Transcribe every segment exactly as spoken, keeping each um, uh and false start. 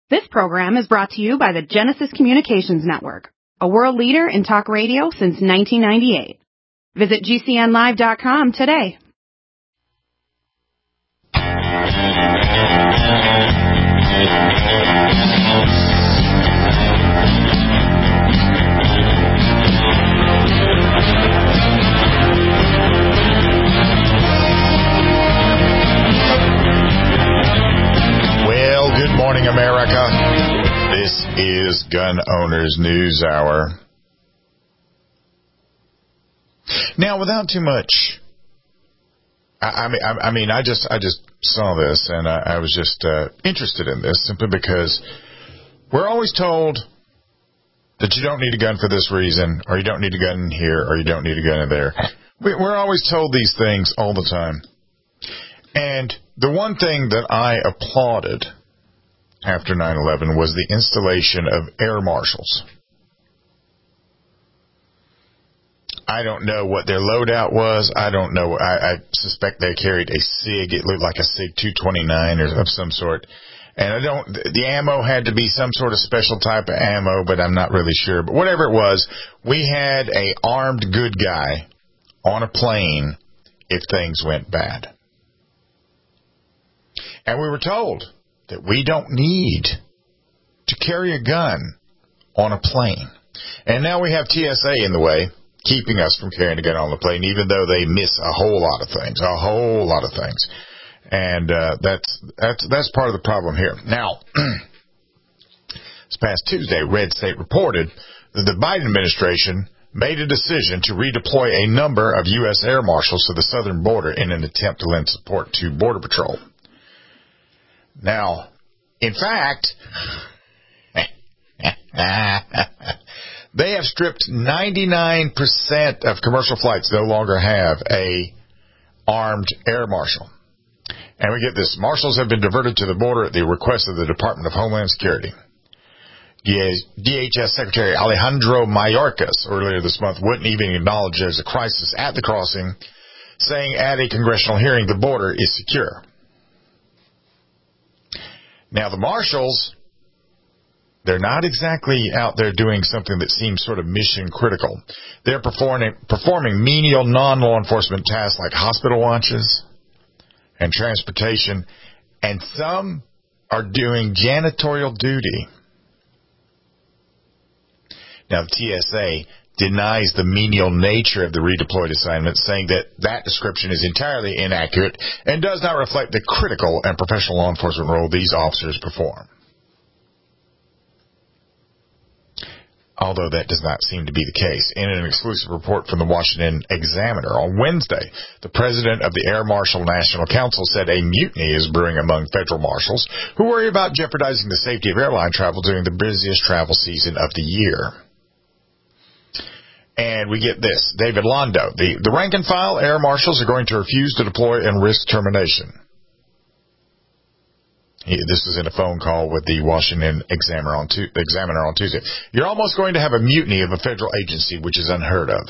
This program is brought to you by the Genesis Communications Network, a world leader in talk radio since nineteen ninety-eight. Visit G C N live dot com today. Well, good morning, America. This is Gun Owners News Hour. Now, without too much, I, I mean, I, I mean, I just, I just saw this, and I, I was just uh, interested in this simply because we're always told that you don't need a gun for this reason, or you don't need a gun here, or you don't need a gun in there. We, we're always told these things all the time. And the one thing that I applauded after nine eleven was the installation of air marshals. I don't know what their loadout was. I don't know. I, I suspect they carried a SIG. It looked like a SIG two twenty-nine or of some sort. And I don't, the ammo had to be some sort of special type of ammo, but I'm not really sure. But whatever it was, we had a armed good guy on a plane if things went bad. And we were told that we don't need to carry a gun on a plane. And now we have T S A in the way, keeping us from carrying a gun on the plane, even though they miss a whole lot of things, a whole lot of things. And uh, that's that's that's part of the problem here. Now, this past Tuesday, Red State reported that the Biden administration made a decision to redeploy a number of U S air marshals to the southern border in an attempt to lend support to Border Patrol. Now, in fact, they have stripped ninety-nine percent of commercial flights no longer have a armed air marshal. And we get this. Marshals have been diverted to the border at the request of the Department of Homeland Security. D H S Secretary Alejandro Mayorkas earlier this month wouldn't even acknowledge there's a crisis at the crossing, saying at a congressional hearing the border is secure. Now, the marshals, they're not exactly out there doing something that seems sort of mission critical. They're performing, performing menial non-law enforcement tasks like hospital watches and transportation, and some are doing janitorial duty. Now, the T S A denies the menial nature of the redeployed assignment, saying that that description is entirely inaccurate and does not reflect the critical and professional law enforcement role these officers perform. Although that does not seem to be the case. In an exclusive report from the Washington Examiner on Wednesday, the president of the Air Marshal National Council said a mutiny is brewing among federal marshals who worry about jeopardizing the safety of airline travel during the busiest travel season of the year. And we get this. David Londo, the, the rank and file air marshals are going to refuse to deploy and risk termination. He, this was in a phone call with the Washington Examiner on, tu- Examiner on Tuesday. You're almost going to have a mutiny of a federal agency, which is unheard of.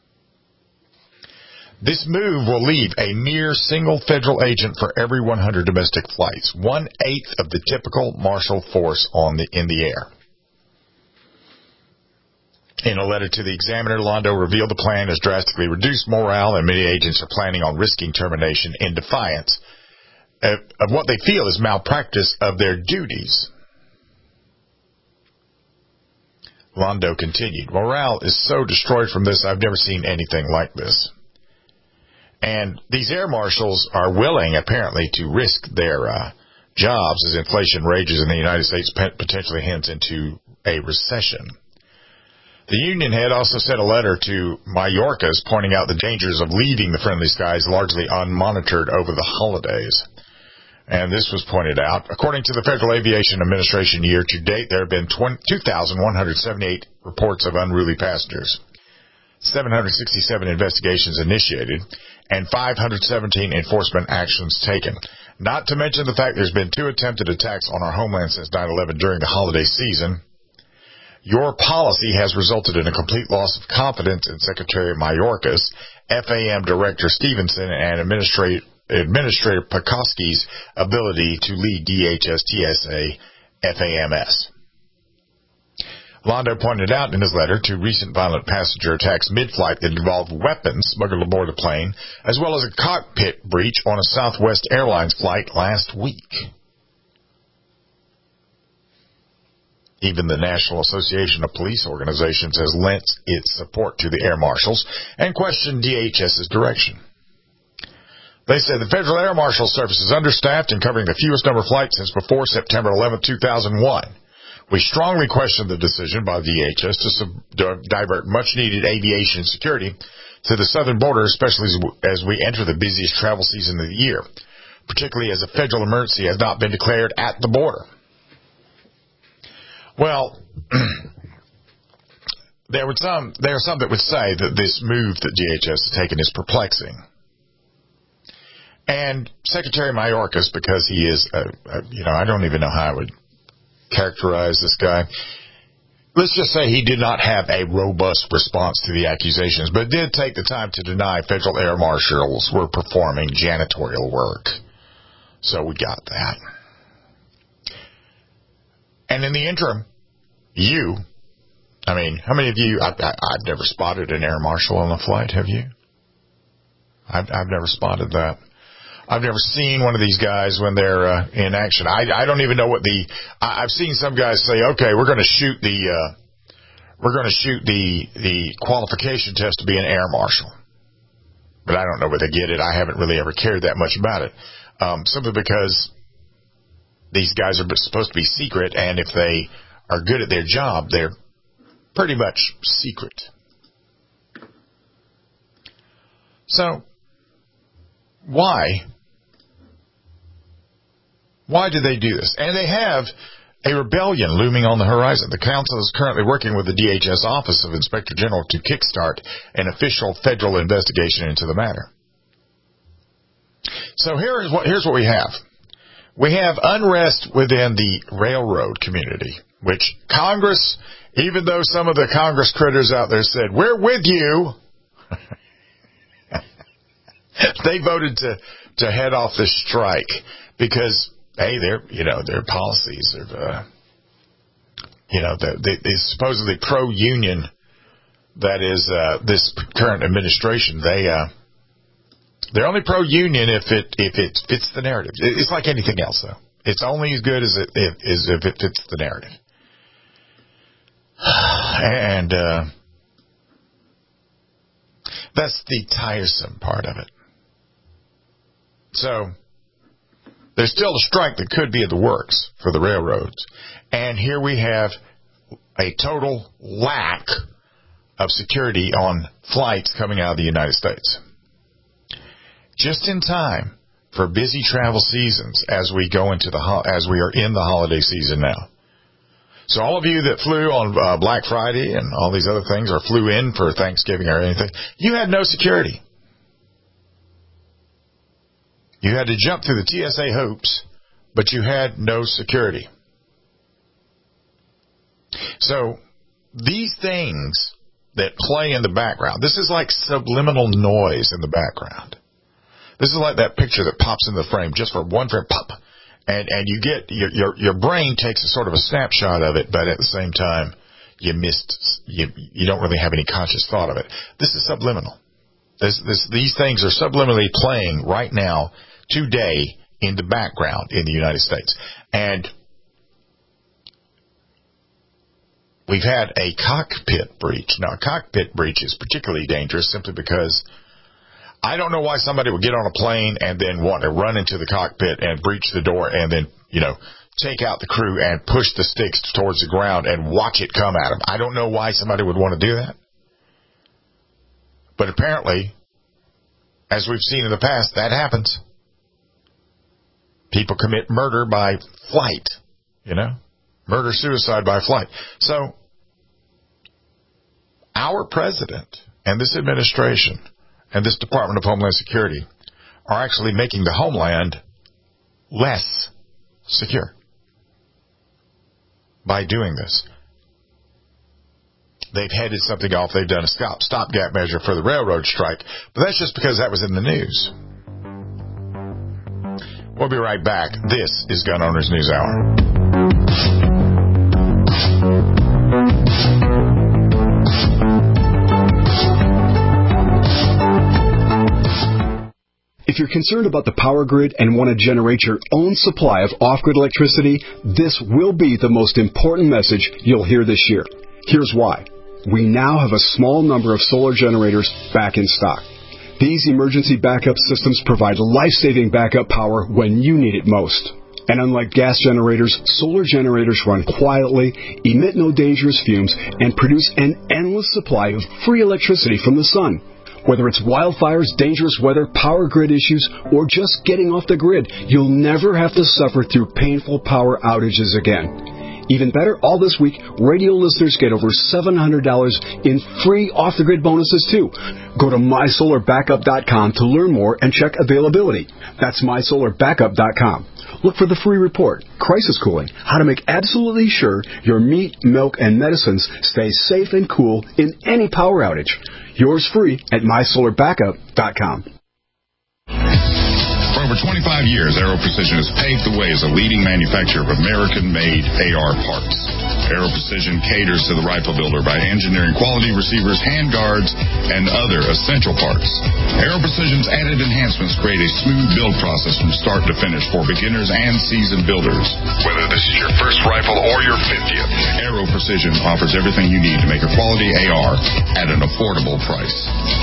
This move will leave a mere single federal agent for every one hundred domestic flights, one-eighth of the typical marshal force on the in the air. In a letter to the Examiner, Londo revealed the plan has drastically reduced morale, and many agents are planning on risking termination in defiance of, of what they feel is malpractice of their duties. Londo continued, morale is so destroyed from this, I've never seen anything like this. And these air marshals are willing, apparently, to risk their uh, jobs as inflation rages in the United States, potentially hints into a recession. The union head also sent a letter to Mayorkas pointing out the dangers of leaving the friendly skies largely unmonitored over the holidays. And this was pointed out. According to the Federal Aviation Administration, year to date, there have been two thousand one hundred seventy-eight reports of unruly passengers, seven hundred sixty-seven investigations initiated, and five hundred seventeen enforcement actions taken. Not to mention the fact there's been two attempted attacks on our homeland since nine eleven during the holiday season. Your policy has resulted in a complete loss of confidence in Secretary Mayorkas, F A M Director Stevenson, and Administrator, Administrator Pekoski's ability to lead D H S T S A F A M S. Londo pointed out in his letter to recent violent passenger attacks mid-flight that involved weapons smuggled aboard the plane, as well as a cockpit breach on a Southwest Airlines flight last week. Even the National Association of Police Organizations has lent its support to the air marshals and questioned DHS's direction. They said the Federal Air Marshal Service is understaffed and covering the fewest number of flights since before September eleventh, two thousand one. We strongly question the decision by the D H S to, sub- to divert much-needed aviation security to the southern border, especially as, as we enter the busiest travel season of the year, particularly as a federal emergency has not been declared at the border. Well, there would some there are some that would say that this move that D H S has taken is perplexing. And Secretary Mayorkas, because he is, a, a, you know, I don't even know how I would characterize this guy. Let's just say he did not have a robust response to the accusations, but did take the time to deny federal air marshals were performing janitorial work. So we got that. And in the interim, you, I mean, how many of you, I, I, I've never spotted an air marshal on a flight, have you? I've, I've never spotted that. I've never seen one of these guys when they're uh, in action. I, I don't even know what the. I, I've seen some guys say, "Okay, we're going to shoot the, uh, we're going to shoot the the qualification test to be an air marshal," but I don't know where they get it. I haven't really ever cared that much about it, um, simply because these guys are supposed to be secret, and if they are good at their job, they're pretty much secret. So, why? Why do they do this? And they have a rebellion looming on the horizon. The council is currently working with the D H S Office of Inspector General to kickstart an official federal investigation into the matter. So here is what, here's what we have. We have unrest within the railroad community, which Congress, even though some of the Congress critters out there said, "We're with you," they voted to, to head off this strike because, hey, their, you know, their policies are, uh, you know, they, they, they supposedly pro-union, that is, uh, this current administration, they, uh, they're only pro-union if it, if it fits the narrative. It's like anything else, though. It's only as good as it, it is if it fits the narrative. And, uh, that's the tiresome part of it. So, there's still a strike that could be in the works for the railroads. And here we have a total lack of security on flights coming out of the United States. Just in time for busy travel seasons as we go into the, as we are in the holiday season now. So all of you that flew on uh, Black Friday and all these other things, or flew in for Thanksgiving or anything, you had no security. You had to jump through the T S A hoops, but you had no security. So these things that play in the background, this is like subliminal noise in the background. This is like that picture that pops in the frame just for one frame, pop, and and you get your your your brain takes a sort of a snapshot of it, but at the same time you missed you you don't really have any conscious thought of it. This is subliminal. This this these things are subliminally playing right now, today, in the background in the United States. And we've had a cockpit breach. Now, a cockpit breach is particularly dangerous simply because I don't know why somebody would get on a plane and then want to run into the cockpit and breach the door and then, you know, take out the crew and push the sticks towards the ground and watch it come at them. I don't know why somebody would want to do that. But apparently, as we've seen in the past, that happens. People commit murder by flight, you know, murder-suicide by flight. So, our president and this administration and this Department of Homeland Security are actually making the homeland less secure by doing this. They've headed something off. They've done a stop, stopgap measure for the railroad strike, but that's just because that was in the news. We'll be right back. This is Gun Owners News Hour. concerned about the power grid and want to generate your own supply of off-grid electricity, this will be the most important message you'll hear this year. Here's why. We now have a small number of solar generators back in stock. These emergency backup systems provide life-saving backup power when you need it most. And unlike gas generators, solar generators run quietly, emit no dangerous fumes, and produce an endless supply of free electricity from the sun. Whether it's wildfires, dangerous weather, power grid issues, or just getting off the grid, you'll never have to suffer through painful power outages again. Even better, all this week, radio listeners get over seven hundred dollars in free off-the-grid bonuses, too. Go to my solar backup dot com to learn more and check availability. That's my solar backup dot com. Look for the free report, Crisis Cooling, how to make absolutely sure your meat, milk, and medicines stay safe and cool in any power outage. Yours free at my solar backup dot com. For over twenty-five years, Aero Precision has paved the way as a leading manufacturer of American-made A R parts. Aero Precision caters to the rifle builder by engineering quality receivers, handguards, and other essential parts. Aero Precision's added enhancements create a smooth build process from start to finish for beginners and seasoned builders. Whether this is your first rifle or your fiftieth, Aero Precision offers everything you need to make a quality A R at an affordable price.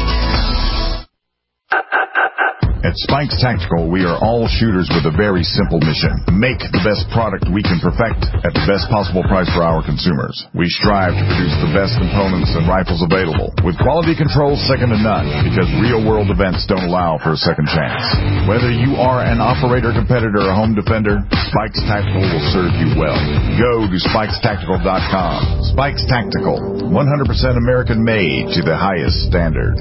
At Spikes Tactical, we are all shooters with a very simple mission. Make the best product we can perfect at the best possible price for our consumers. We strive to produce the best components and rifles available, with quality control second to none, because real-world events don't allow for a second chance. Whether you are an operator, competitor, or home defender, Spikes Tactical will serve you well. Go to spikes tactical dot com. Spikes Tactical, one hundred percent American-made to the highest standard.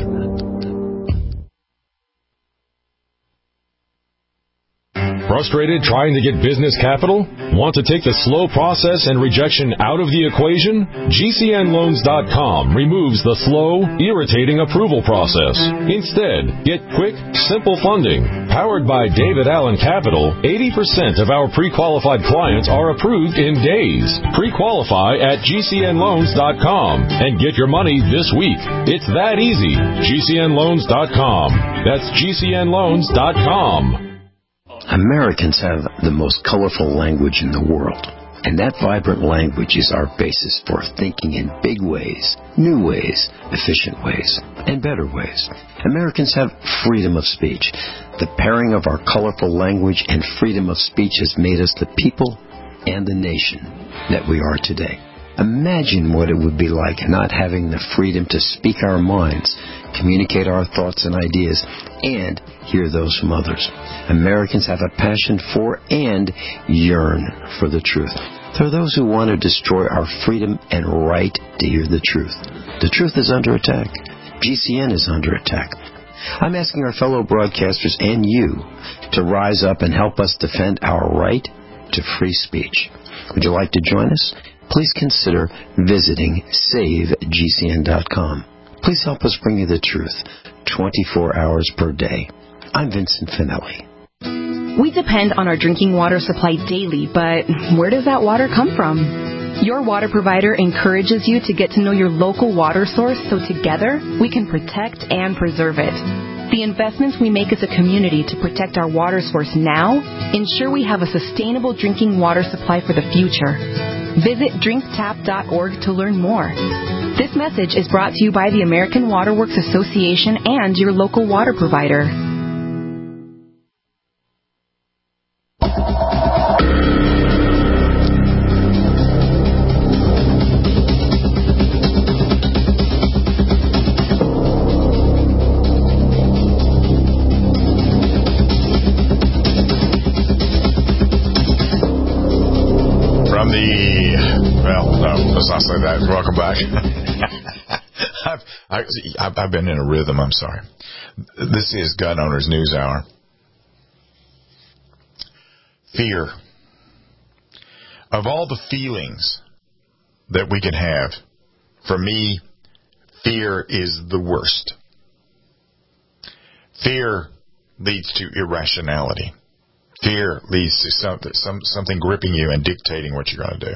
Frustrated trying to get business capital? Want to take the slow process and rejection out of the equation? G C N loans dot com removes the slow, irritating approval process. Instead, get quick, simple funding. Powered by David Allen Capital, eighty percent of our pre-qualified clients are approved in days. Pre-qualify at G C N loans dot com and get your money this week. It's that easy. G C N loans dot com. That's G C N loans dot com. Americans have the most colorful language in the world, and that vibrant language is our basis for thinking in big ways, new ways, efficient ways, and better ways. Americans have freedom of speech. The pairing of our colorful language and freedom of speech has made us the people and the nation that we are today. Imagine what it would be like not having the freedom to speak our minds, communicate our thoughts and ideas, and hear those from others. Americans have a passion for and yearn for the truth. There are those who want to destroy our freedom and right to hear the truth. The truth is under attack. G C N is under attack. I'm asking our fellow broadcasters and you to rise up and help us defend our right to free speech. Would you like to join us? Please consider visiting save G C N dot com. Please help us bring you the truth twenty-four hours per day. I'm Vincent Finelli. We depend on our drinking water supply daily, but where does that water come from? Your water provider encourages you to get to know your local water source so together we can protect and preserve it. The investments we make as a community to protect our water source now ensure we have a sustainable drinking water supply for the future. Visit drink tap dot org to learn more. This message is brought to you by the American Water Works Association and your local water provider. Welcome back. I've, I, I've, I've been in a rhythm. I'm sorry. This is Gun Owners News Hour. Fear. Of all the feelings that we can have, for me, fear is the worst. Fear leads to irrationality. Fear leads to something, some, something gripping you and dictating what you're going to do.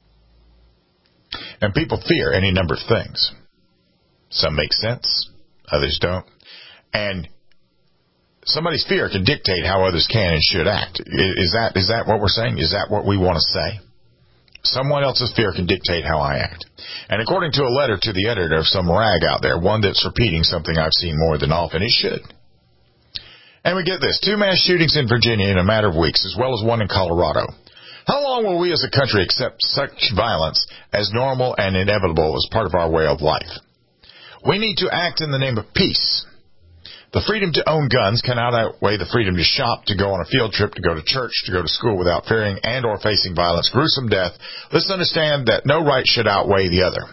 And people fear any number of things. Some make sense, others don't. And somebody's fear can dictate how others can and should act. Is that is that what we're saying? Is that what we want to say? Someone else's fear can dictate how I act. And according to a letter to the editor of some rag out there, one that's repeating something I've seen more than often, it should. And we get this, two mass shootings in Virginia in a matter of weeks, as well as one in Colorado. How long will we as a country accept such violence as normal and inevitable as part of our way of life? We need to act in the name of peace. The freedom to own guns cannot outweigh the freedom to shop, to go on a field trip, to go to church, to go to school without fearing and or facing violence, gruesome death. Let's understand that no right should outweigh the other.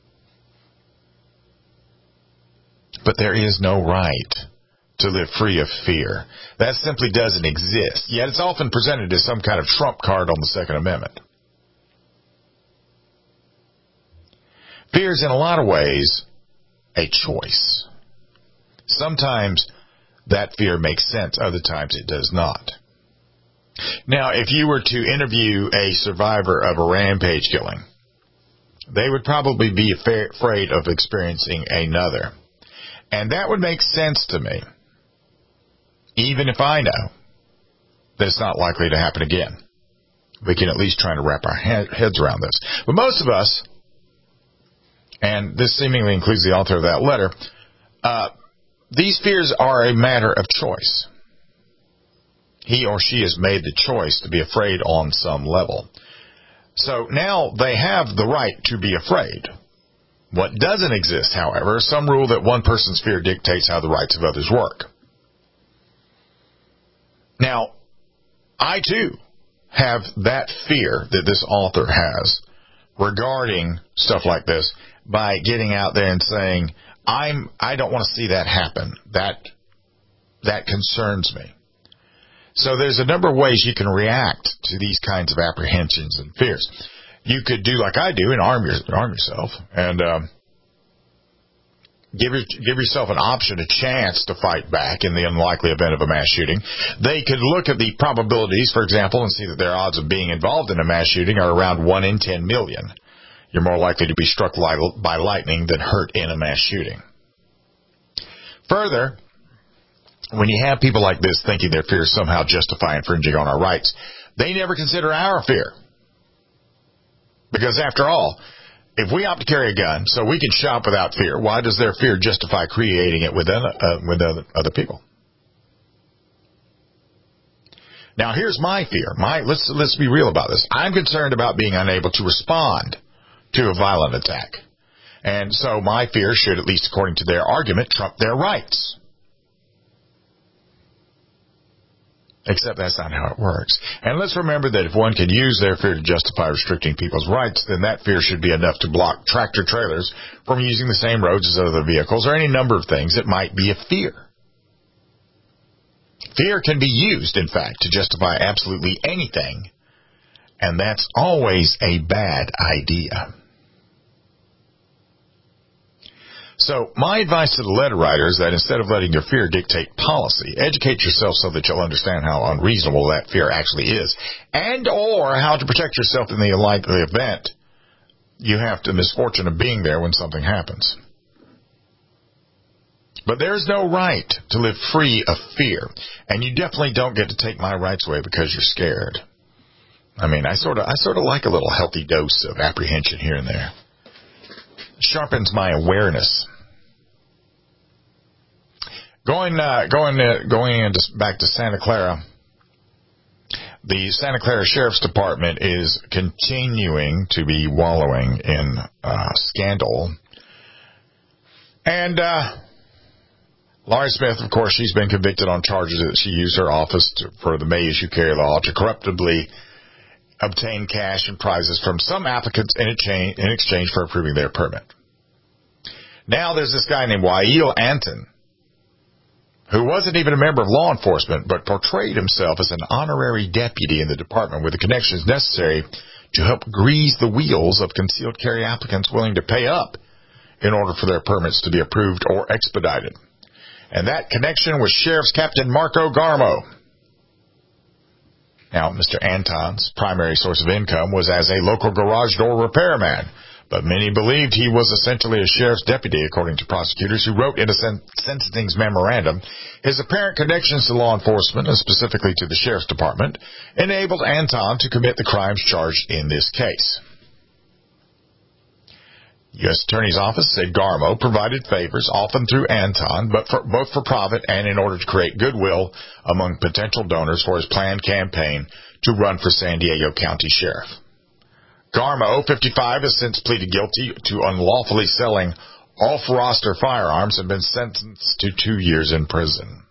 But there is no right to live free of fear. That simply doesn't exist. Yet it's often presented as some kind of trump card on the Second Amendment. Fear is in a lot of ways a choice. Sometimes that fear makes sense. Other times it does not. Now, if you were to interview a survivor of a rampage killing, they would probably be afraid of experiencing another. And that would make sense to me, even if I know that it's not likely to happen again. We can at least try to wrap our heads around this. But most of us, and this seemingly includes the author of that letter, uh, these fears are a matter of choice. He or she has made the choice to be afraid on some level. So now they have the right to be afraid. What doesn't exist, however, is some rule that one person's fear dictates how the rights of others work. Now, I too have that fear that this author has regarding stuff like this by getting out there and saying, I'm, I don't want to see that happen. That, that concerns me. So there's a number of ways you can react to these kinds of apprehensions and fears. You could do like I do and arm, your, arm yourself and um, give, your, give yourself an option, a chance to fight back in the unlikely event of a mass shooting. They could look at the probabilities, for example, and see that their odds of being involved in a mass shooting are around one in ten million. You're more likely to be struck by lightning than hurt in a mass shooting. Further, when you have people like this thinking their fears somehow justify infringing on our rights, they never consider our fear. Because after all, if we opt to carry a gun so we can shop without fear, why does their fear justify creating it with other, uh, with other, other people? Now, here's my fear. My let's let's be real about this. I'm concerned about being unable to respond to a violent attack. And so my fear should, at least according to their argument, trump their rights. Except that's not how it works. And let's remember that if one can use their fear to justify restricting people's rights, then that fear should be enough to block tractor trailers from using the same roads as other vehicles or any number of things that might be a fear. Fear can be used, in fact, to justify absolutely anything, and that's always a bad idea. So my advice to the letter writer is that instead of letting your fear dictate policy, educate yourself so that you'll understand how unreasonable that fear actually is, and or how to protect yourself in the unlikely event you have the misfortune of being there when something happens. But there's no right to live free of fear, and you definitely don't get to take my rights away because you're scared. I mean, I sort of I sort of like a little healthy dose of apprehension here and there. It sharpens my awareness. Going uh, going uh, going into, back to Santa Clara, the Santa Clara Sheriff's Department is continuing to be wallowing in uh, scandal. And uh, Laurie Smith, of course, she's been convicted on charges that she used her office to, for the May Issue Carry Law to corruptibly obtain cash and prizes from some applicants in exchange, in exchange for approving their permit. Now there's this guy named Wael Anton, who wasn't even a member of law enforcement, but portrayed himself as an honorary deputy in the department with the connections necessary to help grease the wheels of concealed carry applicants willing to pay up in order for their permits to be approved or expedited. And that connection was Sheriff's Captain Marco Garmo. Now, Mister Anton's primary source of income was as a local garage door repairman, but many believed he was essentially a sheriff's deputy, according to prosecutors who wrote in a sen- sentencing memorandum. His apparent connections to law enforcement, and specifically to the sheriff's department, enabled Anton to commit the crimes charged in this case. U S Attorney's Office said Garmo provided favors, often through Anton, but for, both for profit and in order to create goodwill among potential donors for his planned campaign to run for San Diego County Sheriff. Garmo, fifty-five, has since pleaded guilty to unlawfully selling off-roster firearms and been sentenced to two years in prison.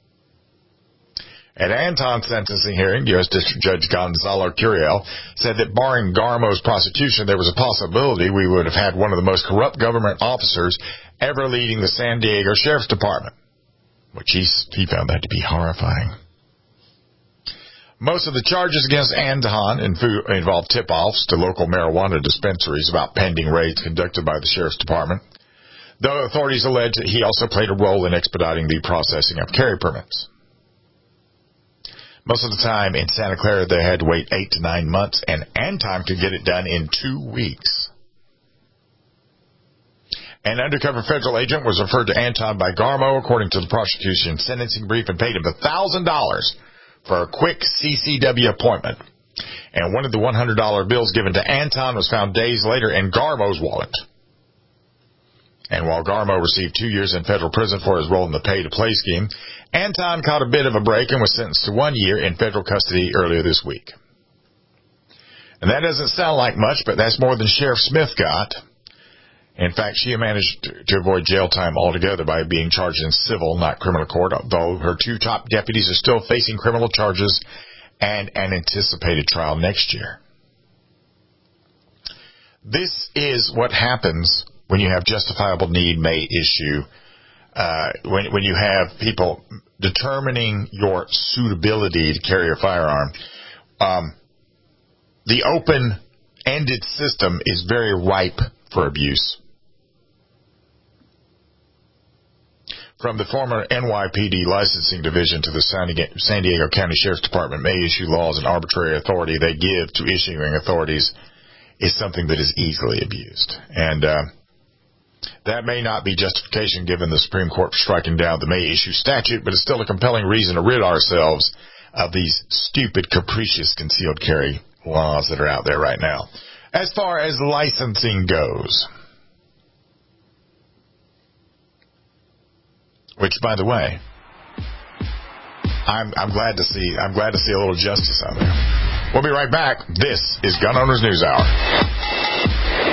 At Anton's sentencing hearing, U S District Judge Gonzalo Curiel said that barring Garmo's prosecution, there was a possibility we would have had one of the most corrupt government officers ever leading the San Diego Sheriff's Department, which he, he found that to be horrifying. Most of the charges against Anton involved tip-offs to local marijuana dispensaries about pending raids conducted by the Sheriff's Department, though authorities allege that he also played a role in expediting the processing of carry permits. Most of the time in Santa Clara, they had to wait eight to nine months, and Anton could get it done in two weeks. An undercover federal agent was referred to Anton by Garmo, according to the prosecution's sentencing brief, and paid him one thousand dollars for a quick C C W appointment. And one of the one hundred dollar bills given to Anton was found days later in Garmo's wallet. And while Garmo received two years in federal prison for his role in the pay-to-play scheme, Anton caught a bit of a break and was sentenced to one year in federal custody earlier this week. And that doesn't sound like much, but that's more than Sheriff Smith got. In fact, she managed to avoid jail time altogether by being charged in civil, not criminal court, although her two top deputies are still facing criminal charges and an anticipated trial next year. This is what happens when you have justifiable need may issue, uh, when, when you have people determining your suitability to carry a firearm. Um, the open-ended system is very ripe for abuse. From the former N Y P D licensing division to the San Diego County Sheriff's Department may issue laws and arbitrary authority they give to issuing authorities is something that is easily abused. And uh, that may not be justification given the Supreme Court striking down the may issue statute, but it's still a compelling reason to rid ourselves of these stupid, capricious concealed carry laws that are out there right now. As far as licensing goes, which, by the way, I'm, I'm glad to see. I'm glad to see a little justice out there. We'll be right back. This is Gun Owners News Hour.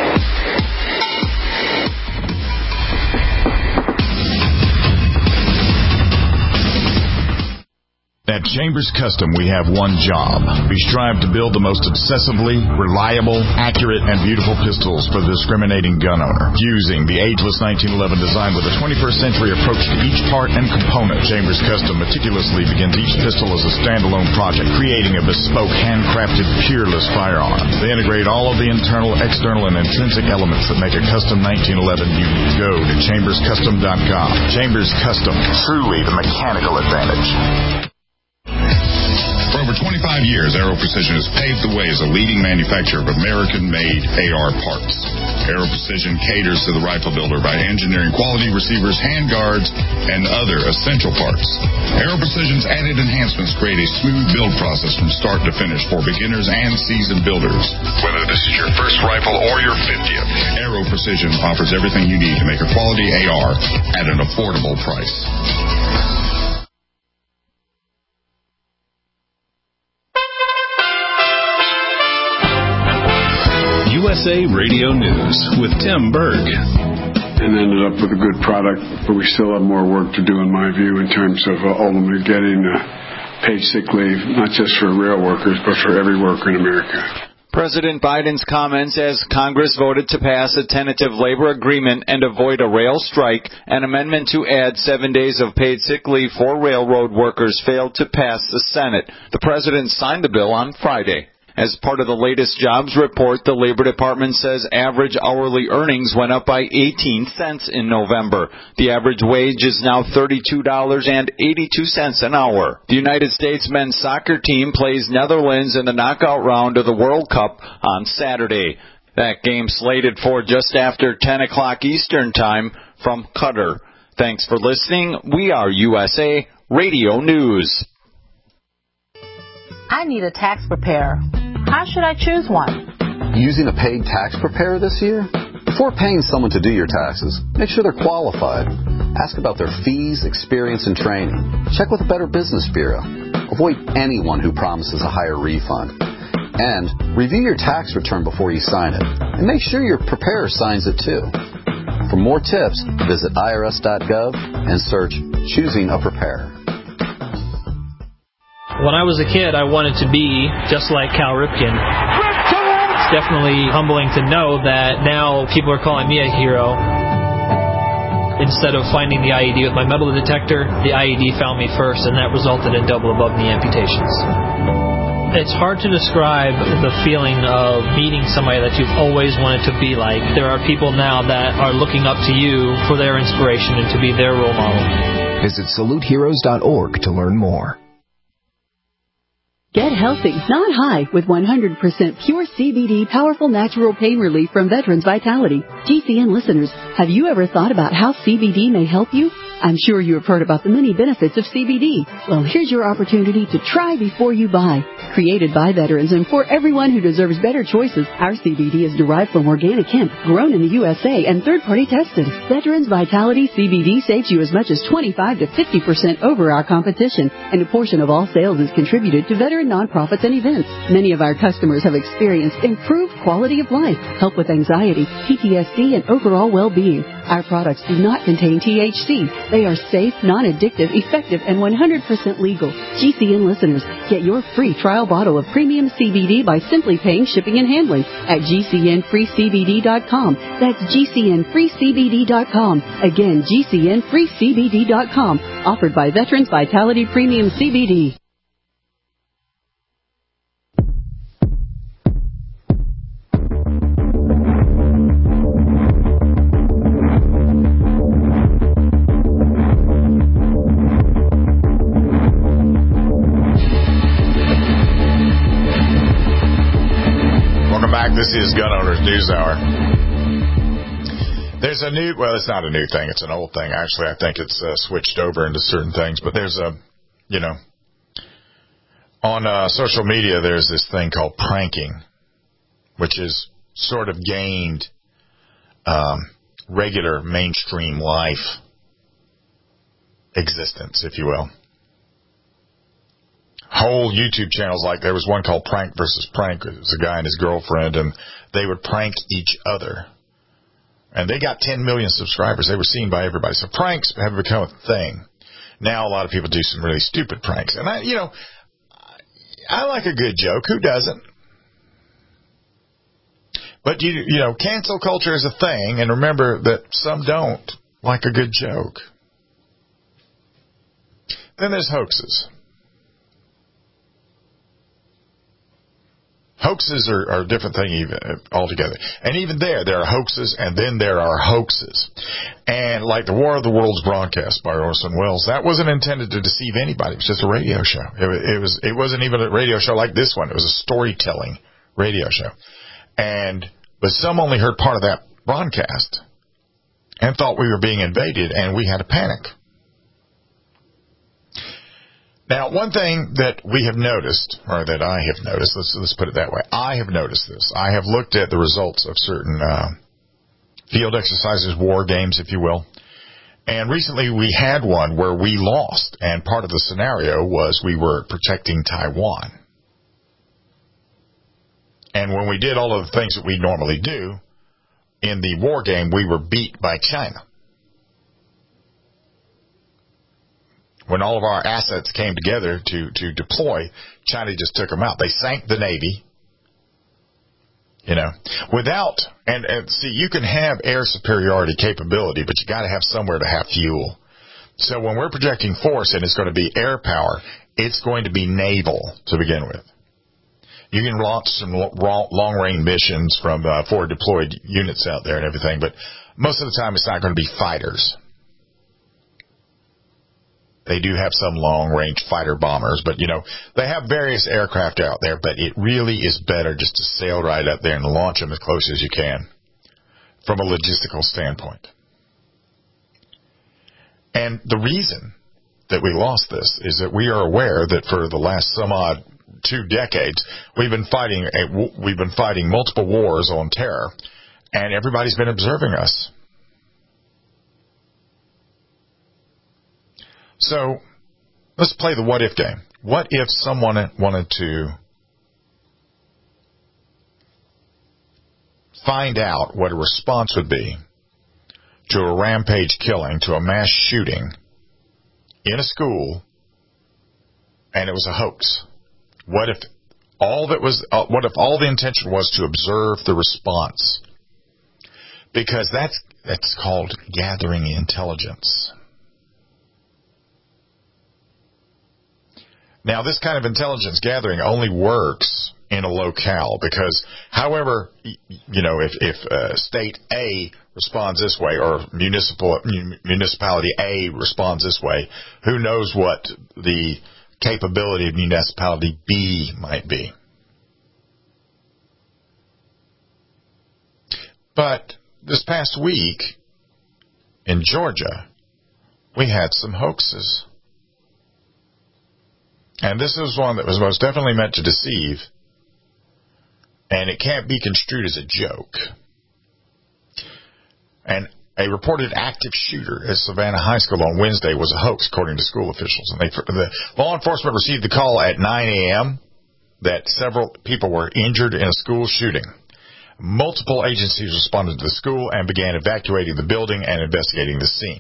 At Chambers Custom, we have one job. We strive to build the most obsessively, reliable, accurate, and beautiful pistols for the discriminating gun owner. Using the ageless nineteen eleven design with a twenty-first century approach to each part and component, Chambers Custom meticulously begins each pistol as a standalone project, creating a bespoke, handcrafted, peerless firearm. They integrate all of the internal, external, and intrinsic elements that make a custom nineteen eleven unique. Go to chambers custom dot com. Chambers Custom, truly the mechanical advantage. For over twenty-five years, Aero Precision has paved the way as a leading manufacturer of American-made A R parts. Aero Precision caters to the rifle builder by engineering quality receivers, handguards, and other essential parts. Aero Precision's added enhancements create a smooth build process from start to finish for beginners and seasoned builders. Whether this is your first rifle or your fiftieth, Aero Precision offers everything you need to make a quality A R at an affordable price. U S A Radio News with Tim Berg. And ended up with a good product, but we still have more work to do, in my view, in terms of uh, ultimately getting uh, paid sick leave, not just for rail workers, but for every worker in America. President Biden's comments as Congress voted to pass a tentative labor agreement and avoid a rail strike, an amendment to add seven days of paid sick leave for railroad workers failed to pass the Senate. The president signed the bill on Friday. As part of the latest jobs report, the Labor Department says average hourly earnings went up by eighteen cents in November. The average wage is now thirty-two dollars and eighty-two cents an hour. The United States men's soccer team plays Netherlands in the knockout round of the World Cup on Saturday. That game slated for just after ten o'clock Eastern Time from Qatar. Thanks for listening. We are U S A Radio News. I need a tax preparer. How should I choose one? Using a paid tax preparer this year? Before paying someone to do your taxes, make sure they're qualified. Ask about their fees, experience, and training. Check with the Better Business Bureau. Avoid anyone who promises a higher refund. And review your tax return before you sign it. And make sure your preparer signs it too. For more tips, visit I R S dot gov and search Choosing a Preparer. When I was a kid, I wanted to be just like Cal Ripken. It's definitely humbling to know that now people are calling me a hero. Instead of finding the I E D with my metal detector, the I E D found me first, and that resulted in double above knee amputations. It's hard to describe the feeling of meeting somebody that you've always wanted to be like. There are people now that are looking up to you for their inspiration and to be their role model. Visit salute heroes dot org to learn more. Get healthy, not high, with one hundred percent pure C B D powerful natural pain relief from Veterans Vitality. G C N listeners, have you ever thought about how C B D may help you? I'm sure you have heard about the many benefits of C B D. Well, here's your opportunity to try before you buy. Created by veterans and for everyone who deserves better choices, our C B D is derived from organic hemp, grown in the U S A, and third-party tested. Veterans Vitality C B D saves you as much as twenty-five to fifty percent over our competition, and a portion of all sales is contributed to veteran nonprofits and events. Many of our customers have experienced improved quality of life, help with anxiety, P T S D, and overall well-being. Our products do not contain T H C. They are safe, non-addictive, effective, and one hundred percent legal. G C N listeners, get your free trial bottle of premium C B D by simply paying shipping and handling at G C N free C B D dot com. That's G C N free C B D dot com. Again, G C N free C B D dot com. Offered by Veterans Vitality Premium C B D. This is Gun Owners News Hour. There's a new, well, it's not a new thing. It's an old thing. Actually, I think it's uh, switched over into certain things. But there's a, you know, on uh, social media, there's this thing called pranking, which is sort of gained um, regular mainstream life existence, if you will. Whole YouTube channels, like there was one called Prank versus Prank. It was a guy and his girlfriend, and they would prank each other. And they got ten million subscribers. They were seen by everybody. So pranks have become a thing. Now a lot of people do some really stupid pranks. And I, you know, I like a good joke. Who doesn't? But, you, you know, cancel culture is a thing, and remember that some don't like a good joke. Then there's hoaxes. Hoaxes are, are a different thing even altogether. And even there, there are hoaxes, and then there are hoaxes. And like the War of the Worlds broadcast by Orson Welles, that wasn't intended to deceive anybody. It was just a radio show. It, it was. It wasn't even a radio show like this one. It was a storytelling radio show. And but some only heard part of that broadcast and thought we were being invaded, and we had a panic. Now, one thing that we have noticed, or that I have noticed, let's, let's put it that way, I have noticed this. I have looked at the results of certain uh, field exercises, war games, if you will, and recently we had one where we lost, and part of the scenario was we were protecting Taiwan. And when we did all of the things that we normally do in the war game, we were beat by China. When all of our assets came together to, to deploy, China just took them out. They sank the Navy, you know, without, and, and see, you can have air superiority capability, but you got to have somewhere to have fuel. So when we're projecting force and it's going to be air power, it's going to be naval to begin with. You can launch some long-range missions from uh, forward deployed units out there and everything, but most of the time it's not going to be fighters. They do have some long-range fighter bombers, but, you know, they have various aircraft out there, but it really is better just to sail right up there and launch them as close as you can from a logistical standpoint. And the reason that we lost this is that we are aware that for the last some odd two decades, we've been fighting a, we've been fighting multiple wars on terror, and everybody's been observing us. So let's play the what if game. What if someone wanted to find out what a response would be to a rampage killing, to a mass shooting in a school, and it was a hoax? What if all that was? Uh, what if all the intention was to observe the response? Because that's that's called gathering intelligence. Now, this kind of intelligence gathering only works in a locale because, however, you know, if if uh, state A responds this way or municipal municipality A responds this way, who knows what the capability of municipality B might be. But this past week in Georgia, we had some hoaxes. And this is one that was most definitely meant to deceive, and it can't be construed as a joke. And a reported active shooter at Savannah High School on Wednesday was a hoax, according to school officials. And they, the law enforcement received the call at nine a.m. that several people were injured in a school shooting. Multiple agencies responded to the school and began evacuating the building and investigating the scene.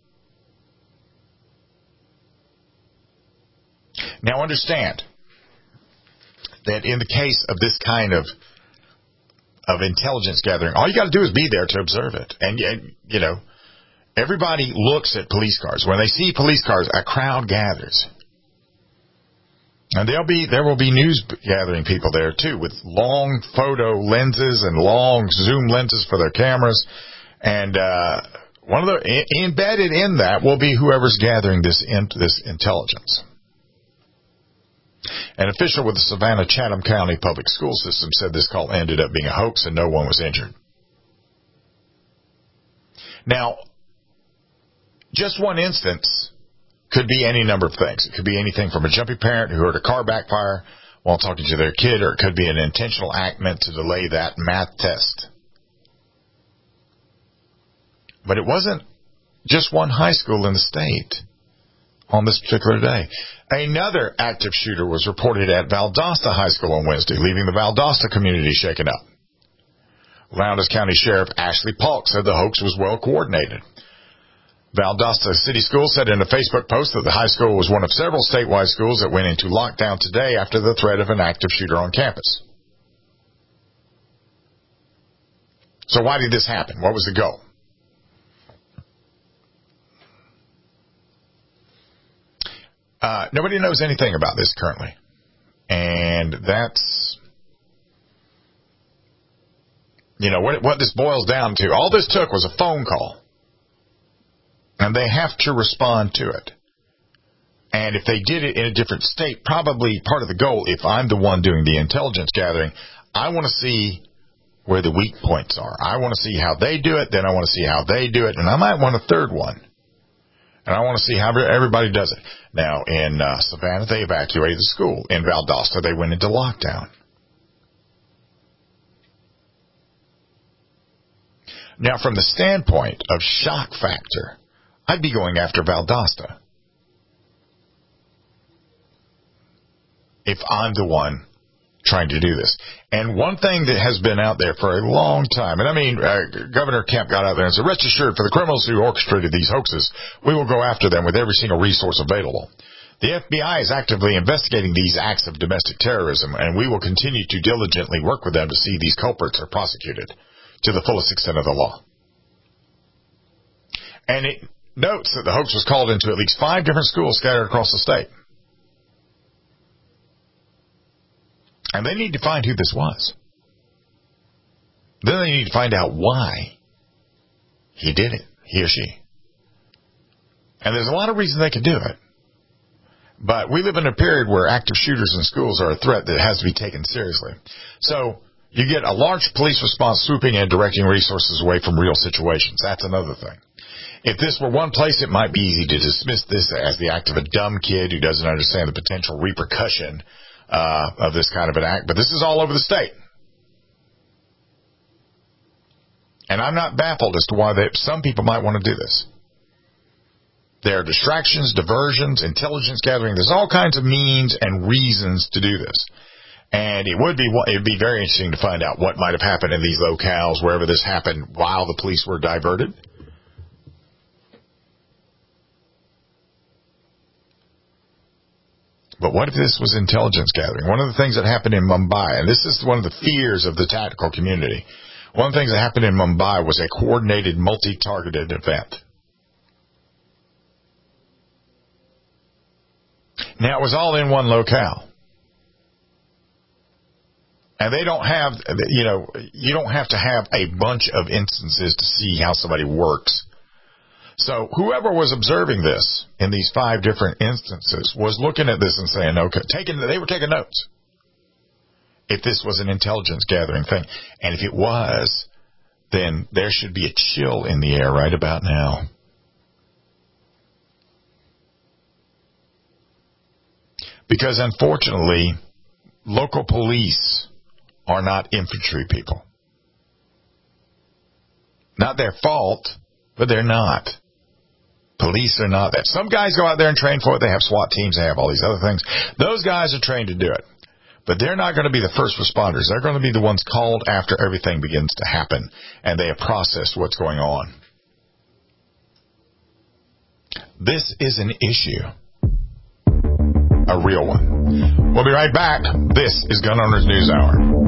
Now understand that in the case of this kind of of intelligence gathering, all you got to do is be there to observe it. And, you know, everybody looks at police cars. When they see police cars, a crowd gathers. And there'll be there will be news gathering people there too, with long photo lenses and long zoom lenses for their cameras. And uh, one of the embedded in that will be whoever's gathering this in, this intelligence. An official with the Savannah Chatham County Public School System said this call ended up being a hoax and no one was injured. Now, just one instance could be any number of things. It could be anything from a jumpy parent who heard a car backfire while talking to their kid, or it could be an intentional act meant to delay that math test. But it wasn't just one high school in the state on this particular day. Another active shooter was reported at Valdosta High School on Wednesday, leaving the Valdosta community shaken up. Lowndes County Sheriff Ashley Polk said the hoax was well coordinated. Valdosta City Schools said in a Facebook post that the high school was one of several statewide schools that went into lockdown today after the threat of an active shooter on campus. So why did this happen? What was the goal? Uh, nobody knows anything about this currently. And that's, you know, what, what this boils down to. All this took was a phone call. And they have to respond to it. And if they did it in a different state, probably part of the goal, if I'm the one doing the intelligence gathering, I want to see where the weak points are. I want to see how they do it, then I want to see how they do it, and I might want a third one. And I want to see how everybody does it. Now, in uh, Savannah, they evacuated the school. In Valdosta, they went into lockdown. Now, from the standpoint of shock factor, I'd be going after Valdosta if I'm the one trying to do this. And one thing that has been out there for a long time, and I mean, uh, Governor Kemp got out there and said, rest assured, for the criminals who orchestrated these hoaxes, we will go after them with every single resource available. The F B I is actively investigating these acts of domestic terrorism, and we will continue to diligently work with them to see these culprits are prosecuted to the fullest extent of the law. And it notes that the hoax was called into at least five different schools scattered across the state. And they need to find who this was. Then they need to find out why he did it, he or she. And there's a lot of reasons they could do it. But we live in a period where active shooters in schools are a threat that has to be taken seriously. So you get a large police response swooping in, directing resources away from real situations. That's another thing. If this were one place, it might be easy to dismiss this as the act of a dumb kid who doesn't understand the potential repercussion uh, of this kind of an act. But this is all over the state. And I'm not baffled as to why they, some people might want to do this. There are distractions, diversions, intelligence gathering. There's all kinds of means and reasons to do this. And it would be it would be very interesting to find out what might have happened in these locales, wherever this happened, while the police were diverted. But what if this was intelligence gathering? One of the things that happened in Mumbai, and this is one of the fears of the tactical community, one of the things that happened in Mumbai was a coordinated, multi-targeted event. Now, it was all in one locale. And they don't have, you know, you don't have to have a bunch of instances to see how somebody works. So whoever was observing this in these five different instances was looking at this and saying, okay, taking, they were taking notes. If this was an intelligence gathering thing. And if it was, then there should be a chill in the air right about now. Because unfortunately, local police are not infantry people. Not their fault, but they're not. Police are not that. Some guys go out there and train for it. They have SWAT teams. They have all these other things. Those guys are trained to do it. But they're not going to be the first responders. They're going to be the ones called after everything begins to happen and they have processed what's going on. This is an issue. A real one. We'll be right back. This is Gun Owners News Hour.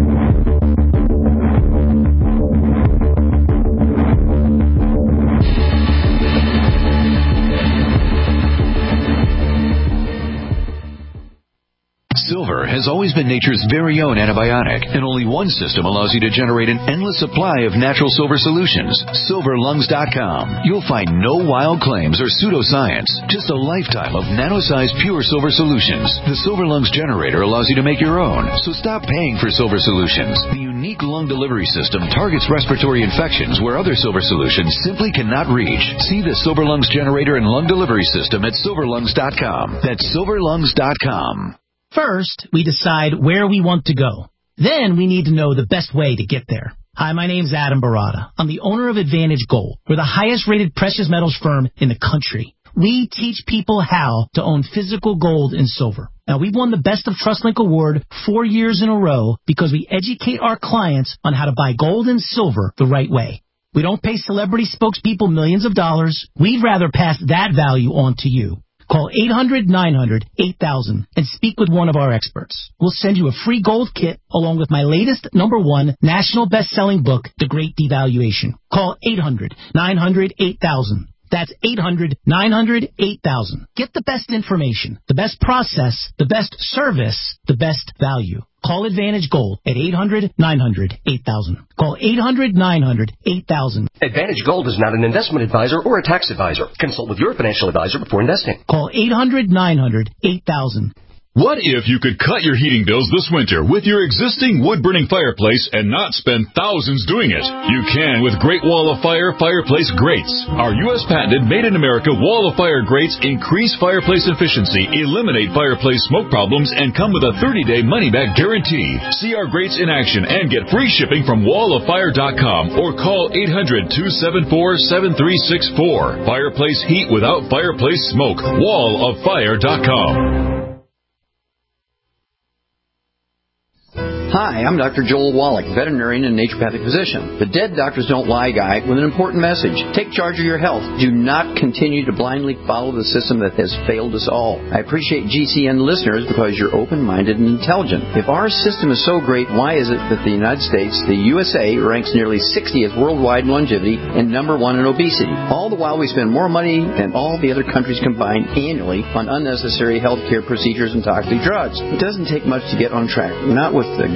Silver has always been nature's very own antibiotic, and only one system allows you to generate an endless supply of natural silver solutions. silver lungs dot com. You'll find no wild claims or pseudoscience, just a lifetime of nano-sized pure silver solutions. The Silver Lungs generator allows you to make your own, so stop paying for silver solutions. The unique lung delivery system targets respiratory infections where other silver solutions simply cannot reach. See the Silver Lungs generator and lung delivery system at silver lungs dot com. That's silver lungs dot com. First, we decide where we want to go. Then we need to know the best way to get there. Hi, my name's Adam Barada. I'm the owner of Advantage Gold. We're the highest-rated precious metals firm in the country. We teach people how to own physical gold and silver. Now, we've won the Best of TrustLink Award four years in a row because we educate our clients on how to buy gold and silver the right way. We don't pay celebrity spokespeople millions of dollars. We'd rather pass that value on to you. Call eight hundred nine hundred eight thousand and speak with one of our experts. We'll send you a free gold kit along with my latest number one national best-selling book, The Great Devaluation. Call eight hundred nine hundred eight thousand. That's eight hundred nine hundred eight thousand. Get the best information, the best process, the best service, the best value. Call Advantage Gold at eight hundred nine hundred eight thousand. Call eight hundred nine hundred eight thousand. Advantage Gold is not an investment advisor or a tax advisor. Consult with your financial advisor before investing. Call eight hundred nine hundred eight thousand. What if you could cut your heating bills this winter with your existing wood-burning fireplace and not spend thousands doing it? You can with Great Wall of Fire Fireplace Grates. Our U S patented made-in-America Wall of Fire grates increase fireplace efficiency, eliminate fireplace smoke problems, and come with a thirty-day money-back guarantee. See our grates in action and get free shipping from wall of fire dot com or call eight hundred two seven four seven three six four. Fireplace heat without fireplace smoke. wall of fire dot com. Hi, I'm Doctor Joel Wallach, veterinarian and naturopathic physician. The Dead Doctors Don't Lie guy with an important message. Take charge of your health. Do not continue to blindly follow the system that has failed us all. I appreciate G C N listeners because you're open-minded and intelligent. If our system is so great, why is it that the United States, the U S A, ranks nearly sixtieth worldwide in longevity and number one in obesity? All the while we spend more money than all the other countries combined annually on unnecessary health care procedures and toxic drugs. It doesn't take much to get on track. Not with the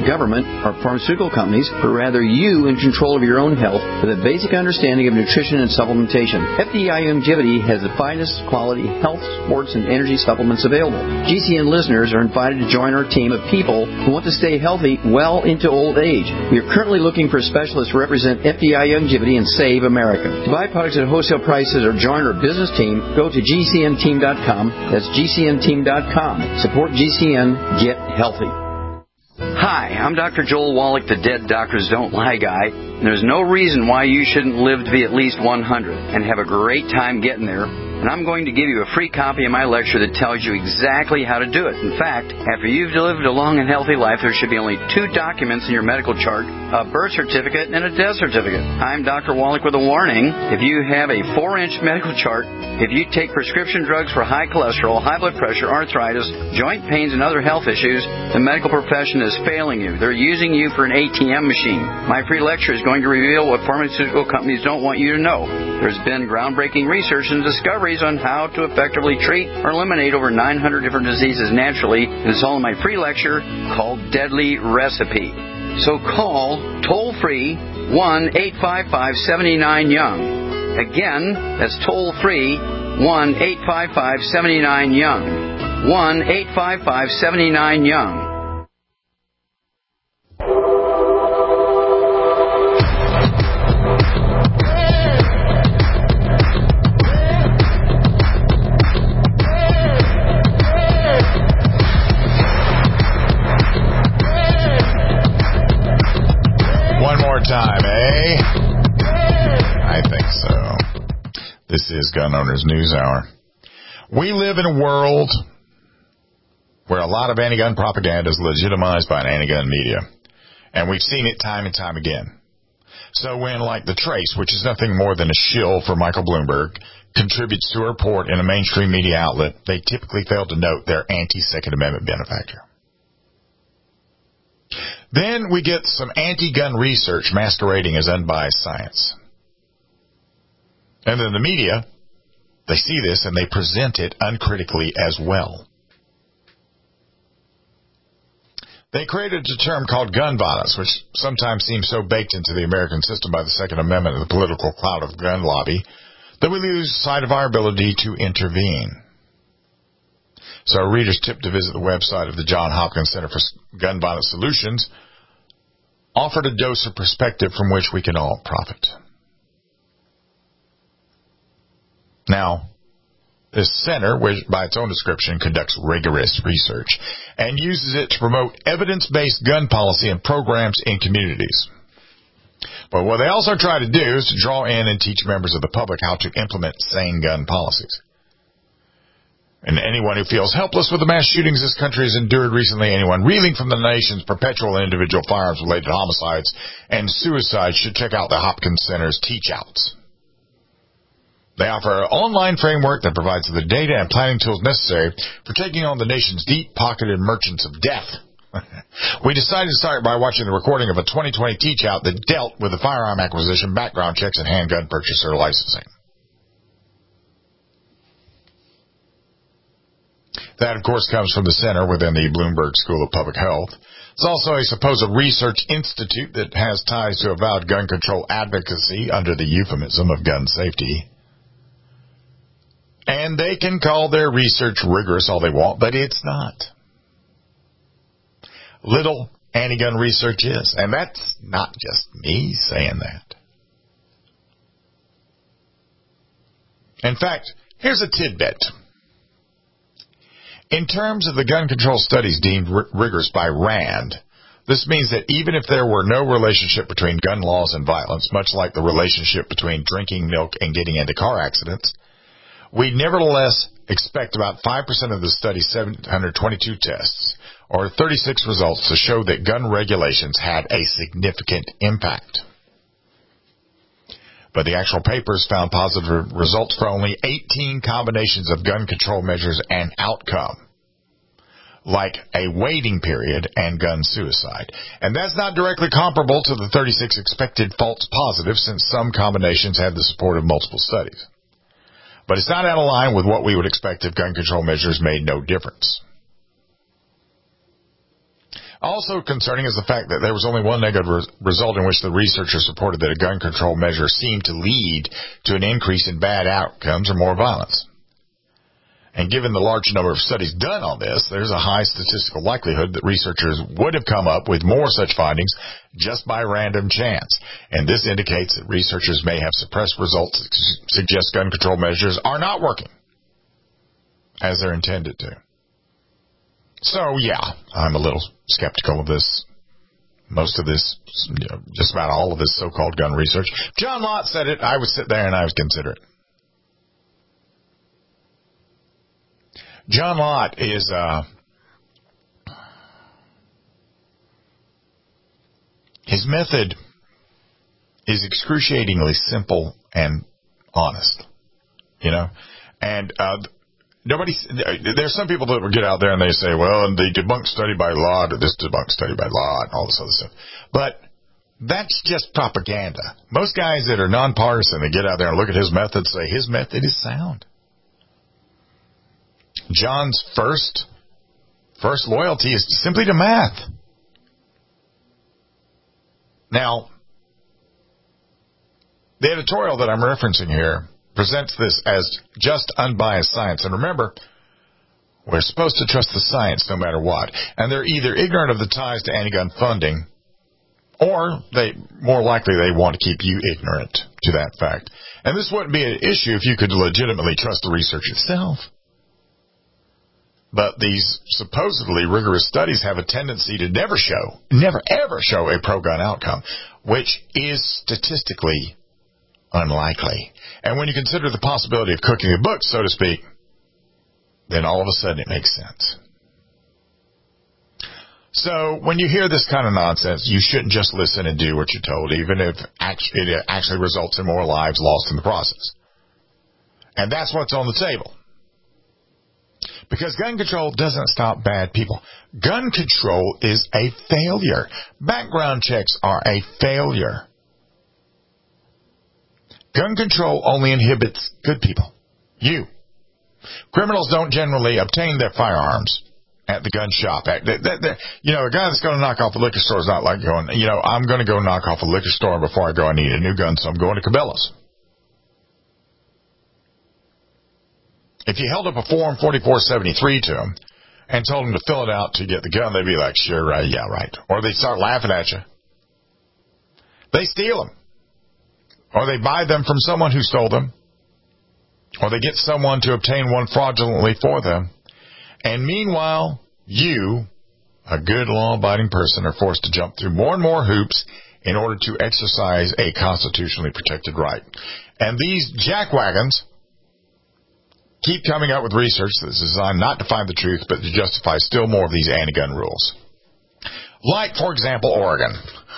government or pharmaceutical companies, but rather you in control of your own health with a basic understanding of nutrition and supplementation. F D I Youngevity has the finest quality health, sports, and energy supplements available. G C N listeners are invited to join our team of people who want to stay healthy well into old age. We are currently looking for specialists to represent F D I Youngevity and Save America. To buy products at wholesale prices or join our business team, go to G C N team dot com. That's G C N team dot com. Support G C N. Get healthy. Hi, I'm Doctor Joel Wallach, the Dead Doctors Don't Lie guy, and there's no reason why you shouldn't live to be at least one hundred and have a great time getting there. And I'm going to give you a free copy of my lecture that tells you exactly how to do it. In fact, after you've lived a long and healthy life, there should be only two documents in your medical chart, a birth certificate and a death certificate. I'm Doctor Wallach with a warning. If you have a four-inch medical chart, if you take prescription drugs for high cholesterol, high blood pressure, arthritis, joint pains, and other health issues, the medical profession is failing you. They're using you for an A T M machine. My free lecture is going to reveal what pharmaceutical companies don't want you to know. There's been groundbreaking research and discoveries on how to effectively treat or eliminate over nine hundred different diseases naturally. It's all in my free lecture called Deadly Recipe. So call toll-free one eight five five, seven nine, young. Again, that's toll-free one eight five five, seven nine, young. one eight five five, seven nine, young. Time, eh? I think so. This is Gun Owners News Hour. We live in a world where a lot of anti-gun propaganda is legitimized by an anti-gun media. And we've seen it time and time again. So when, like The Trace, which is nothing more than a shill for Michael Bloomberg, contributes to a report in a mainstream media outlet, they typically fail to note their anti-Second Amendment benefactor. Then we get some anti-gun research masquerading as unbiased science. And then the media, they see this and they present it uncritically as well. They created a term called gun violence, which sometimes seems so baked into the American system by the Second Amendment and the political clout of gun lobby that we lose sight of our ability to intervene. So our readers tipped to visit the website of the Johns Hopkins Center for Gun Violence Solutions, offered a dose of perspective from which we can all profit. Now, this center, which by its own description conducts rigorous research and uses it to promote evidence-based gun policy and programs in communities. But what they also try to do is to draw in and teach members of the public how to implement sane gun policies. And anyone who feels helpless with the mass shootings this country has endured recently, anyone reeling from the nation's perpetual and individual firearms-related homicides and suicides should check out the Hopkins Center's teach-outs. They offer an online framework that provides the data and planning tools necessary for taking on the nation's deep-pocketed merchants of death. We decided to start by watching the recording of a twenty twenty teach-out that dealt with the firearm acquisition, background checks, and handgun purchaser licensing. That, of course, comes from the center within the Bloomberg School of Public Health. It's also a supposed research institute that has ties to avowed gun control advocacy under the euphemism of gun safety. And they can call their research rigorous all they want, but it's not. Little anti-gun research is, and that's not just me saying that. In fact, here's a tidbit. In terms of the gun control studies deemed r- rigorous by RAND, this means that even if there were no relationship between gun laws and violence, much like the relationship between drinking milk and getting into car accidents, we nevertheless expect about five percent of the study's seven hundred twenty-two tests, or thirty-six results, to show that gun regulations had a significant impact. But the actual papers found positive results for only eighteen combinations of gun control measures and outcome, like a waiting period and gun suicide. And that's not directly comparable to the thirty-six expected false positives, since some combinations had the support of multiple studies. But it's not out of line with what we would expect if gun control measures made no difference. Also concerning is the fact that there was only one negative re- result in which the researchers reported that a gun control measure seemed to lead to an increase in bad outcomes or more violence. And given the large number of studies done on this, there's a high statistical likelihood that researchers would have come up with more such findings just by random chance. And this indicates that researchers may have suppressed results that suggest gun control measures are not working as they're intended to. So, yeah, I'm a little skeptical of this. Most of this, you know, just about all of this so-called gun research. John Lott said it. I would sit there and I would consider it. John Lott is, uh, his method is excruciatingly simple and honest, you know, and, uh, Nobody. There's some people that will get out there and they say, well, and they debunk study by law, or this debunk study by law, and all this other stuff. But that's just propaganda. Most guys that are nonpartisan, they get out there and look at his method, say his method is sound. John's first, first loyalty is simply to math. Now, the editorial that I'm referencing here presents this as just unbiased science. And remember, we're supposed to trust the science no matter what. And they're either ignorant of the ties to anti-gun funding, or they more likely they want to keep you ignorant to that fact. And this wouldn't be an issue if you could legitimately trust the research itself. But these supposedly rigorous studies have a tendency to never show, never ever show a pro-gun outcome, which is statistically unlikely. And when you consider the possibility of cooking the books, so to speak, then all of a sudden it makes sense. So when you hear this kind of nonsense, you shouldn't just listen and do what you're told, even if it actually results in more lives lost in the process. And that's what's on the table. Because gun control doesn't stop bad people. Gun control is a failure. Background checks are a failure. Gun control only inhibits good people. You. Criminals don't generally obtain their firearms at the gun shop. They, they, they, you know, a guy that's going to knock off a liquor store is not like going, you know, I'm going to go knock off a liquor store before I go. I need a new gun, so I'm going to Cabela's. If you held up a Form forty-four seventy-three to them and told them to fill it out to get the gun, they'd be like, sure, right, yeah, right. Or they'd start laughing at you. They steal them. Or they buy them from someone who stole them. Or they get someone to obtain one fraudulently for them. And meanwhile, you, a good law-abiding person, are forced to jump through more and more hoops in order to exercise a constitutionally protected right. And these jackwagons keep coming up with research that's designed not to find the truth, but to justify still more of these anti-gun rules. Like, for example, Oregon.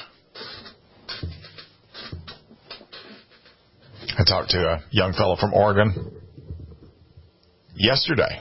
I talked to a young fellow from Oregon yesterday.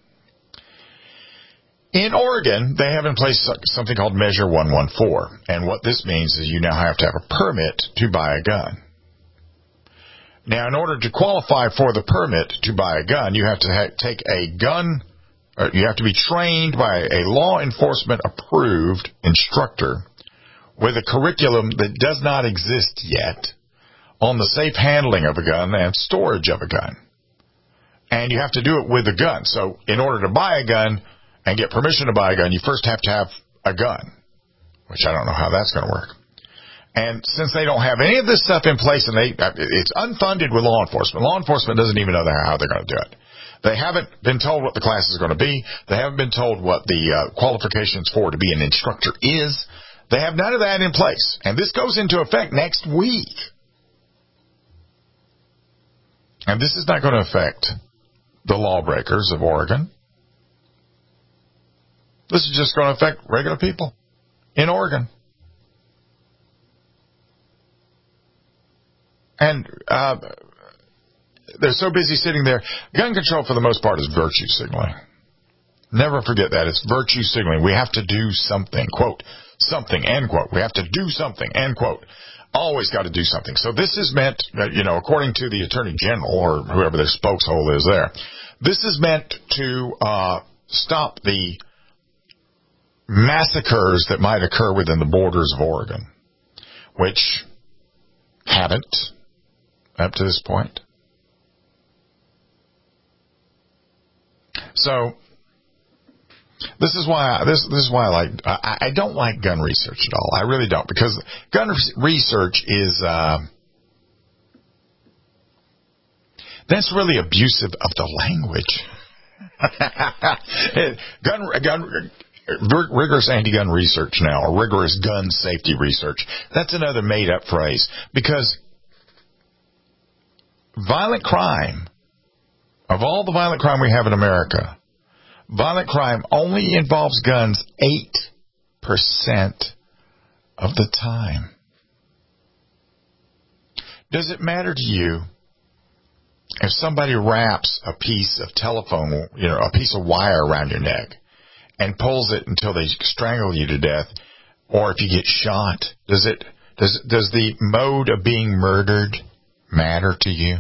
In Oregon, they have in place something called Measure one one four. And what this means is you now have to have a permit to buy a gun. Now, in order to qualify for the permit to buy a gun, you have to ha- take a gun, or you have to be trained by a law enforcement approved instructor with a curriculum that does not exist yet on the safe handling of a gun and storage of a gun. And you have to do it with a gun. So in order to buy a gun and get permission to buy a gun, you first have to have a gun, which I don't know how that's going to work. And since they don't have any of this stuff in place, and they it's unfunded with law enforcement, law enforcement doesn't even know how they're going to do it. They haven't been told what the class is going to be. They haven't been told what the uh, qualifications for to be an instructor is. They have none of that in place. And this goes into effect next week. And this is not going to affect the lawbreakers of Oregon. This is just going to affect regular people in Oregon. And uh, they're so busy sitting there. Gun control, for the most part, is virtue signaling. Never forget that. It's virtue signaling. We have to do something, quote, something, end quote. We have to do something, end quote. Always got to do something. So this is meant, you know, according to the Attorney General or whoever their spokeshole is there, this is meant to uh, stop the massacres that might occur within the borders of Oregon, which haven't up to this point. So this is why I, this this is why I like I, I don't like gun research at all. I really don't, because gun research is uh, that's really abusive of the language. gun gun rigorous anti-gun research now, or rigorous gun safety research. That's another made-up phrase, because violent crime, of all the violent crime we have in America, violent crime only involves guns eight percent of the time. Does it matter to you if somebody wraps a piece of telephone, you know, a piece of wire around your neck and pulls it until they strangle you to death, or if you get shot? Does it, does, does the mode of being murdered matter to you?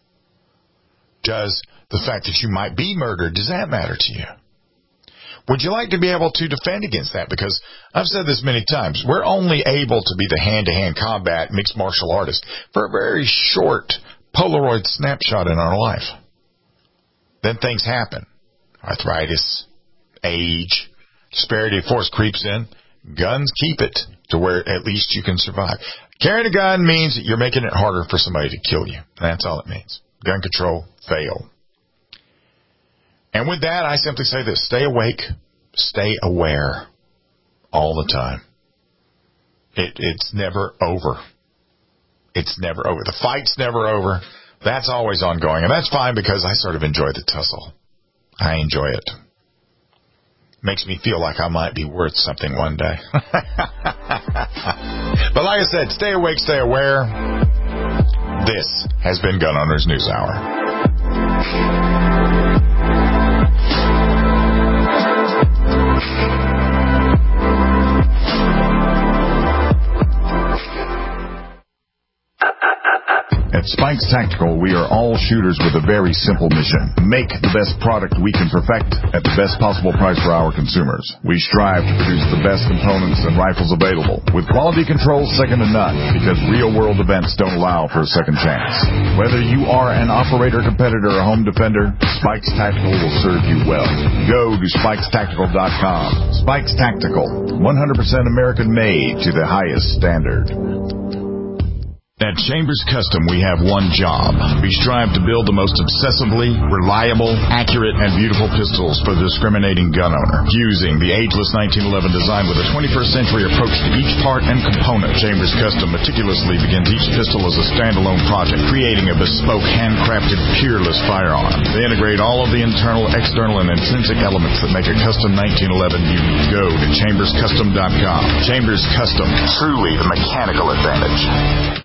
Does the fact that you might be murdered, does that matter to you? Would you like to be able to defend against that? Because I've said this many times, we're only able to be the hand-to-hand combat mixed martial artist for a very short Polaroid snapshot in our life. Then things happen. Arthritis, age, disparity of force creeps in. Guns keep it to where at least you can survive. Carrying a gun means that you're making it harder for somebody to kill you. That's all it means. Gun control, fail. And with that, I simply say this: stay awake, stay aware all the time. It, it's never over. It's never over. The fight's never over. That's always ongoing. And that's fine, because I sort of enjoy the tussle. I enjoy it. Makes me feel like I might be worth something one day. But like I said, stay awake, stay aware. This has been Gun Owners News Hour. At Spikes Tactical, we are all shooters with a very simple mission: make the best product we can perfect at the best possible price for our consumers. We strive to produce the best components and rifles available, with quality control second to none, because real-world events don't allow for a second chance. Whether you are an operator, competitor, or home defender, Spikes Tactical will serve you well. Go to spikes tactical dot com. Spikes Tactical, one hundred percent American-made to the highest standard. At Chambers Custom, we have one job. We strive to build the most obsessively reliable, accurate, and beautiful pistols for the discriminating gun owner, using the ageless nineteen eleven design with a twenty-first century approach to each part and component. Chambers Custom meticulously begins each pistol as a standalone project, creating a bespoke, handcrafted, peerless firearm. They integrate all of the internal, external, and intrinsic elements that make a custom nineteen eleven unique. Go to chambers custom dot com. Chambers Custom, truly the mechanical advantage.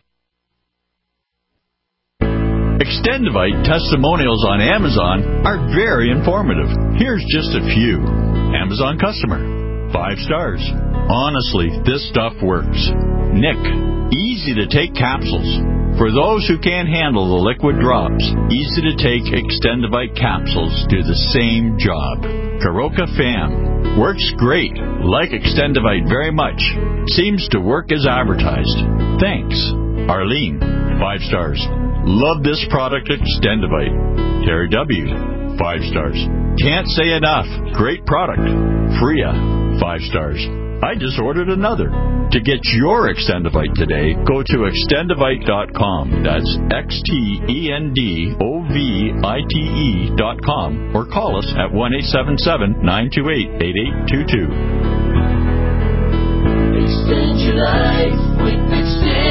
Extendivite testimonials on Amazon are very informative. Here's just a few. Amazon customer. Five stars. Honestly, this stuff works. Nick. Easy to take capsules. For those who can't handle the liquid drops, easy to take Extendivite capsules do the same job. Karoka Fam. Works great. Like Extendivite very much. Seems to work as advertised. Thanks. Arlene. Five stars. Love this product, Extendivite. Terry W. Five stars. Can't say enough. Great product. Freya. Five stars. I just ordered another. To get your Extendivite today, go to extendivite dot com. That's X T E N D O V I T E dot com. Or call us at one eight seven seven, nine two eight, eight eight two two. Extend your life with Extend.